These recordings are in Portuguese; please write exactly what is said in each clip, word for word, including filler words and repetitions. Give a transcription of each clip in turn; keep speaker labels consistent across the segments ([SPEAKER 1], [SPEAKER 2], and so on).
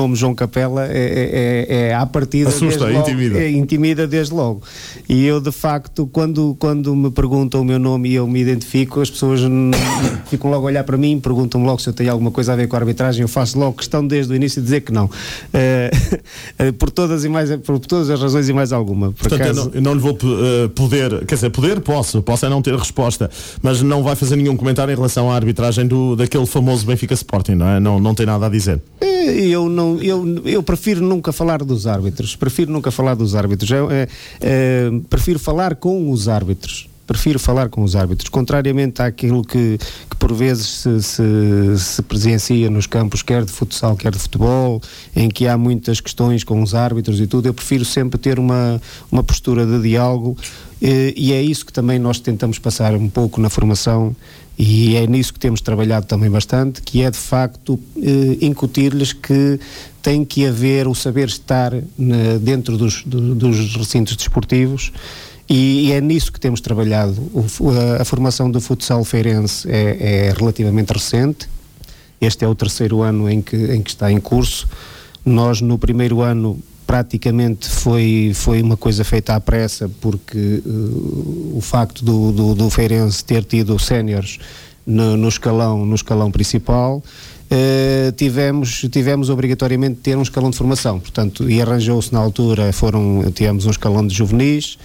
[SPEAKER 1] nome João Capela é, é, é à partida
[SPEAKER 2] assusta,
[SPEAKER 1] desde logo,
[SPEAKER 2] intimida.
[SPEAKER 1] É, intimida desde logo. E eu, de facto, quando, quando me perguntam o meu nome e eu me identifico, as pessoas ficam logo a olhar para mim, perguntam-me logo se eu tenho alguma coisa a ver com a arbitragem. Eu faço logo questão desde o início de dizer que não. Uh, por todas e mais, por todas as razões e mais alguma. Por
[SPEAKER 2] Portanto,
[SPEAKER 1] acaso...
[SPEAKER 2] eu, não, eu não lhe vou uh, poder, quer dizer, poder posso, posso é não ter resposta, mas não vai fazer nenhum comentário em relação à arbitragem do, daquele famoso Benfica Sporting, não é? Não, não tem nada a dizer.
[SPEAKER 1] Eu, não, eu, eu prefiro nunca falar dos árbitros, prefiro nunca falar dos árbitros, é, é, é, prefiro falar com os árbitros. Prefiro falar com os árbitros, contrariamente àquilo que, que por vezes se, se, se presencia nos campos, quer de futsal, quer de futebol, em que há muitas questões com os árbitros e tudo. Eu prefiro sempre ter uma, uma postura de diálogo, e, e é isso que também nós tentamos passar um pouco na formação, e é nisso que temos trabalhado também bastante, que é de facto eh, incutir-lhes que tem que haver o saber estar na, dentro dos, do, dos recintos desportivos. E é nisso que temos trabalhado. O, a, a formação do futsal feirense é, é relativamente recente. Este é o terceiro ano em que, em que está em curso. Nós, no primeiro ano, praticamente foi, foi uma coisa feita à pressa, porque uh, o facto do, do, do feirense ter tido séniores no, no, escalão, no escalão principal, uh, tivemos, tivemos obrigatoriamente de ter um escalão de formação. Portanto, e arranjou-se na altura, foram, tivemos um escalão de juvenis,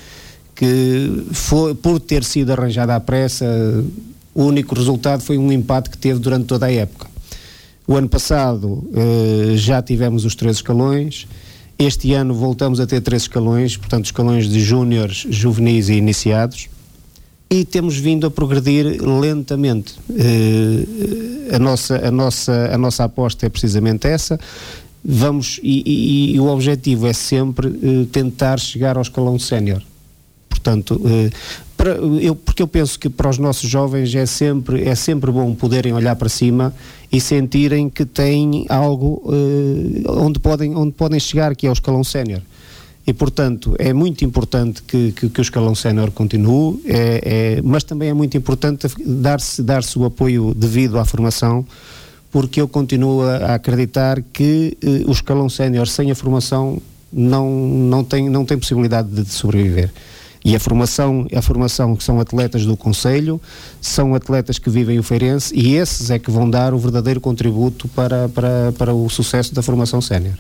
[SPEAKER 1] que foi, por ter sido arranjada à pressa, o único resultado foi um empate que teve durante toda a época. O ano passado eh, já tivemos os três escalões, este ano voltamos a ter três escalões, portanto escalões de júniores, juvenis e iniciados, e temos vindo a progredir lentamente. Eh, a, nossa, a, nossa, a nossa aposta é precisamente essa. Vamos, e, e, e o objetivo é sempre eh, tentar chegar ao escalão sénior. Portanto, eh, para, eu, porque eu penso que para os nossos jovens é sempre, é sempre bom poderem olhar para cima e sentirem que têm algo eh, onde, podem, onde podem chegar, que é o escalão sénior. E, portanto, é muito importante que, que, que o escalão sénior continue, é, é, mas também é muito importante dar-se, dar-se o apoio devido à formação, porque eu continuo a acreditar que eh, o escalão sénior sem a formação não, não, tem, não tem possibilidade de, de sobreviver. E a formação, a formação que são atletas do Conselho, são atletas que vivem o Feirense, e esses é que vão dar o verdadeiro contributo para, para, para o sucesso da formação sénior.